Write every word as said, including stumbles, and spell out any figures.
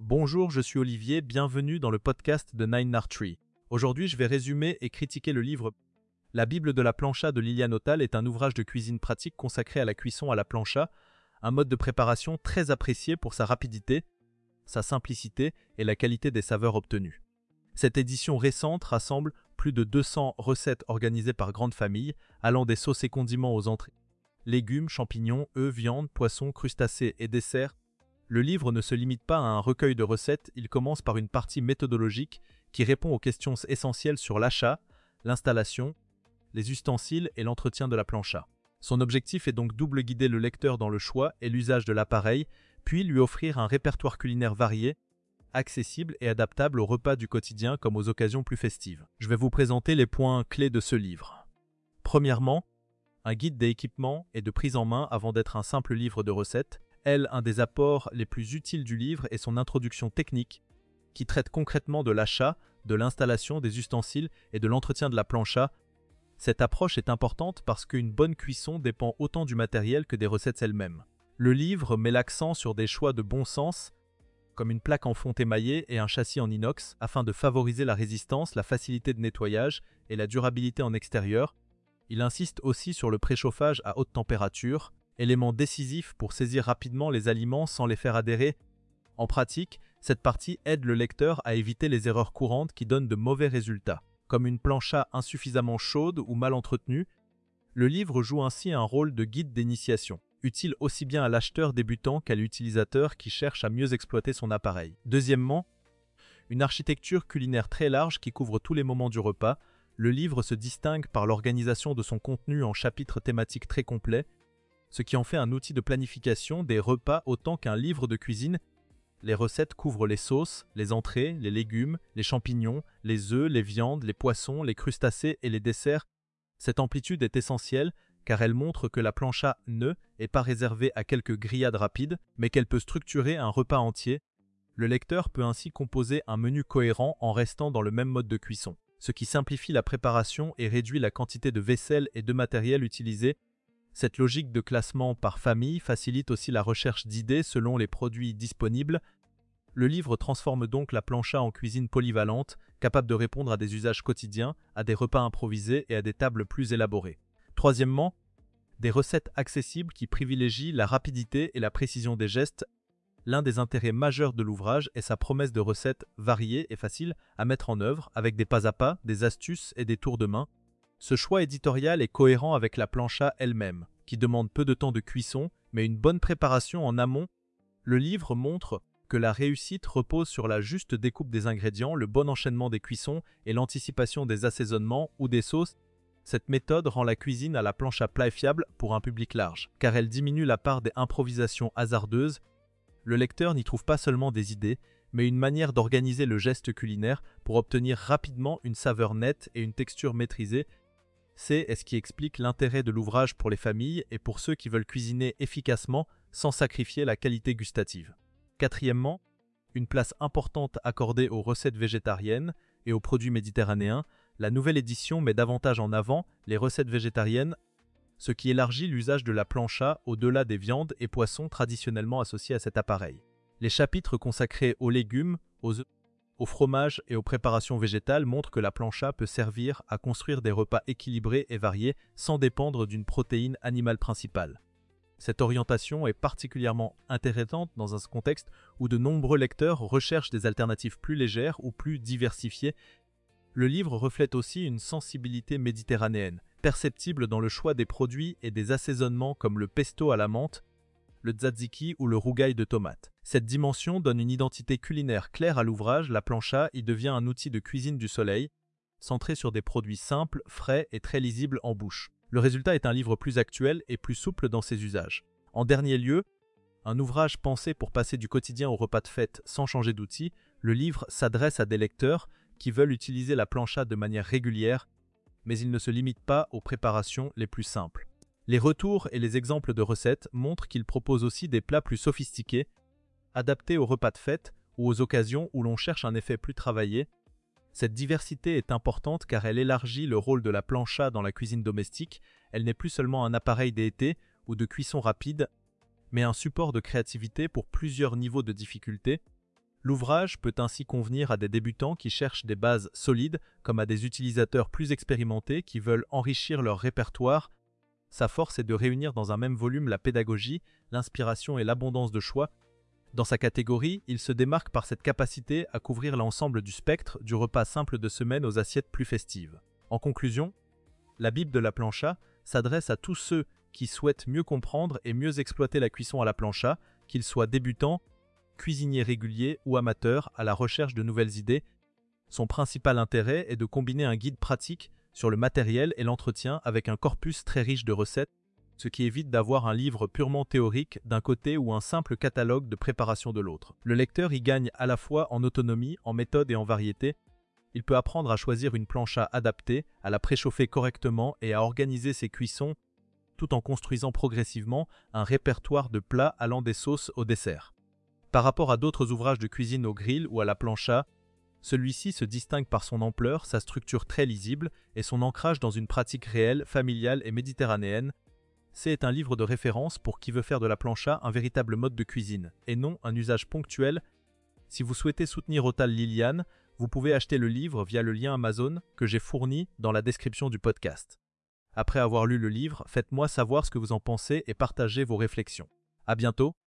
Bonjour, je suis Olivier, bienvenue dans le podcast de Nine Nard Tree. Aujourd'hui, je vais résumer et critiquer le livre La Bible de la plancha de Liliane Autal est un ouvrage de cuisine pratique consacré à la cuisson à la plancha, un mode de préparation très apprécié pour sa rapidité, sa simplicité et la qualité des saveurs obtenues. Cette édition récente rassemble plus de deux cents recettes organisées par grandes familles, allant des sauces et condiments aux entrées, légumes, champignons, œufs, viande, poissons, crustacés et desserts. Le livre ne se limite pas à un recueil de recettes, il commence par une partie méthodologique qui répond aux questions essentielles sur l'achat, l'installation, les ustensiles et l'entretien de la plancha. Son objectif est donc double guider le lecteur dans le choix et l'usage de l'appareil, puis lui offrir un répertoire culinaire varié, accessible et adaptable aux repas du quotidien comme aux occasions plus festives. Je vais vous présenter les points clés de ce livre. Premièrement, un guide des équipements et de prise en main avant d'être un simple livre de recettes. Elle, un des apports les plus utiles du livre est son introduction technique, qui traite concrètement de l'achat, de l'installation des ustensiles et de l'entretien de la plancha. Cette approche est importante parce qu'une bonne cuisson dépend autant du matériel que des recettes elles-mêmes. Le livre met l'accent sur des choix de bon sens, comme une plaque en fonte émaillée et un châssis en inox, afin de favoriser la résistance, la facilité de nettoyage et la durabilité en extérieur. Il insiste aussi sur le préchauffage à haute température, élément décisif pour saisir rapidement les aliments sans les faire adhérer. En pratique, cette partie aide le lecteur à éviter les erreurs courantes qui donnent de mauvais résultats. Comme une plancha insuffisamment chaude ou mal entretenue, le livre joue ainsi un rôle de guide d'initiation, utile aussi bien à l'acheteur débutant qu'à l'utilisateur qui cherche à mieux exploiter son appareil. Deuxièmement, une architecture culinaire très large qui couvre tous les moments du repas. Le livre se distingue par l'organisation de son contenu en chapitres thématiques très complets, ce qui en fait un outil de planification des repas autant qu'un livre de cuisine. Les recettes couvrent les sauces, les entrées, les légumes, les champignons, les œufs, les viandes, les poissons, les crustacés et les desserts. Cette amplitude est essentielle car elle montre que la plancha ne est pas réservée à quelques grillades rapides, mais qu'elle peut structurer un repas entier. Le lecteur peut ainsi composer un menu cohérent en restant dans le même mode de cuisson, ce qui simplifie la préparation et réduit la quantité de vaisselle et de matériel utilisé. Cette logique de classement par famille facilite aussi la recherche d'idées selon les produits disponibles. Le livre transforme donc la plancha en cuisine polyvalente, capable de répondre à des usages quotidiens, à des repas improvisés et à des tables plus élaborées. Troisièmement, des recettes accessibles qui privilégient la rapidité et la précision des gestes. L'un des intérêts majeurs de l'ouvrage est sa promesse de recettes variées et faciles à mettre en œuvre, avec des pas à pas, des astuces et des tours de main. Ce choix éditorial est cohérent avec la plancha elle-même, qui demande peu de temps de cuisson, mais une bonne préparation en amont. Le livre montre que la réussite repose sur la juste découpe des ingrédients, le bon enchaînement des cuissons et l'anticipation des assaisonnements ou des sauces. Cette méthode rend la cuisine à la plancha plat et fiable pour un public large, car elle diminue la part des improvisations hasardeuses. Le lecteur n'y trouve pas seulement des idées, mais une manière d'organiser le geste culinaire pour obtenir rapidement une saveur nette et une texture maîtrisée. C'est ce qui explique l'intérêt de l'ouvrage pour les familles et pour ceux qui veulent cuisiner efficacement sans sacrifier la qualité gustative. Quatrièmement, une place importante accordée aux recettes végétariennes et aux produits méditerranéens. La nouvelle édition met davantage en avant les recettes végétariennes, ce qui élargit l'usage de la plancha au-delà des viandes et poissons traditionnellement associés à cet appareil. Les chapitres consacrés aux légumes, aux œufs, au fromage et aux préparations végétales montrent que la plancha peut servir à construire des repas équilibrés et variés sans dépendre d'une protéine animale principale. Cette orientation est particulièrement intéressante dans un contexte où de nombreux lecteurs recherchent des alternatives plus légères ou plus diversifiées. Le livre reflète aussi une sensibilité méditerranéenne, perceptible dans le choix des produits et des assaisonnements comme le pesto à la menthe, le tzatziki ou le rougail de tomate. Cette dimension donne une identité culinaire claire à l'ouvrage. La plancha y devient un outil de cuisine du soleil, centré sur des produits simples, frais et très lisibles en bouche. Le résultat est un livre plus actuel et plus souple dans ses usages. En dernier lieu, un ouvrage pensé pour passer du quotidien au repas de fête sans changer d'outil, le livre s'adresse à des lecteurs qui veulent utiliser la plancha de manière régulière, mais il ne se limite pas aux préparations les plus simples. Les retours et les exemples de recettes montrent qu'il propose aussi des plats plus sophistiqués, adaptés aux repas de fête ou aux occasions où l'on cherche un effet plus travaillé. Cette diversité est importante car elle élargit le rôle de la plancha dans la cuisine domestique. Elle n'est plus seulement un appareil d'été ou de cuisson rapide, mais un support de créativité pour plusieurs niveaux de difficulté. L'ouvrage peut ainsi convenir à des débutants qui cherchent des bases solides, comme à des utilisateurs plus expérimentés qui veulent enrichir leur répertoire. Sa force est de réunir dans un même volume la pédagogie, l'inspiration et l'abondance de choix. Dans sa catégorie, il se démarque par cette capacité à couvrir l'ensemble du spectre, du repas simple de semaine aux assiettes plus festives. En conclusion, la Bible de la plancha s'adresse à tous ceux qui souhaitent mieux comprendre et mieux exploiter la cuisson à la plancha, qu'ils soient débutants, cuisiniers réguliers ou amateurs à la recherche de nouvelles idées. Son principal intérêt est de combiner un guide pratique sur le matériel et l'entretien avec un corpus très riche de recettes, ce qui évite d'avoir un livre purement théorique d'un côté ou un simple catalogue de préparation de l'autre. Le lecteur y gagne à la fois en autonomie, en méthode et en variété. Il peut apprendre à choisir une plancha adaptée, à la préchauffer correctement et à organiser ses cuissons, tout en construisant progressivement un répertoire de plats allant des sauces au dessert. Par rapport à d'autres ouvrages de cuisine au grill ou à la plancha, celui-ci se distingue par son ampleur, sa structure très lisible et son ancrage dans une pratique réelle, familiale et méditerranéenne. C'est un livre de référence pour qui veut faire de la plancha un véritable mode de cuisine, et non un usage ponctuel. Si vous souhaitez soutenir Otal Liliane, vous pouvez acheter le livre via le lien Amazon que j'ai fourni dans la description du podcast. Après avoir lu le livre, faites-moi savoir ce que vous en pensez et partagez vos réflexions. À bientôt!